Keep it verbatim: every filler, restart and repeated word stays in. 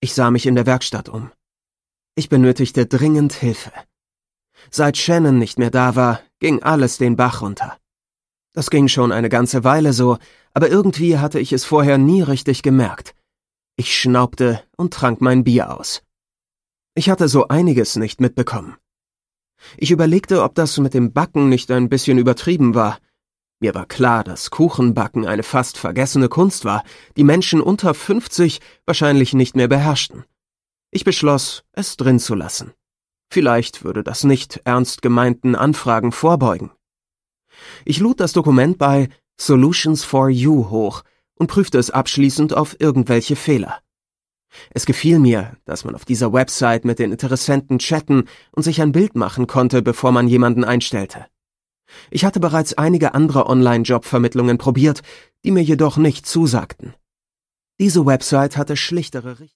Ich sah mich in der Werkstatt um. Ich benötigte dringend Hilfe. Seit Shannon nicht mehr da war, ging alles den Bach runter. Das ging schon eine ganze Weile so, aber irgendwie hatte ich es vorher nie richtig gemerkt. Ich schnaubte und trank mein Bier aus. Ich hatte so einiges nicht mitbekommen. Ich überlegte, ob das mit dem Backen nicht ein bisschen übertrieben war. Mir war klar, dass Kuchenbacken eine fast vergessene Kunst war, die Menschen unter fünfzig wahrscheinlich nicht mehr beherrschten. Ich beschloss, es drin zu lassen. Vielleicht würde das nicht ernst gemeinten Anfragen vorbeugen. Ich lud das Dokument bei Solutions for You hoch und prüfte es abschließend auf irgendwelche Fehler. Es gefiel mir, dass man auf dieser Website mit den Interessenten chatten und sich ein Bild machen konnte, bevor man jemanden einstellte. Ich hatte bereits einige andere Online-Jobvermittlungen probiert, die mir jedoch nicht zusagten. Diese Website hatte schlichtere Richtlinien.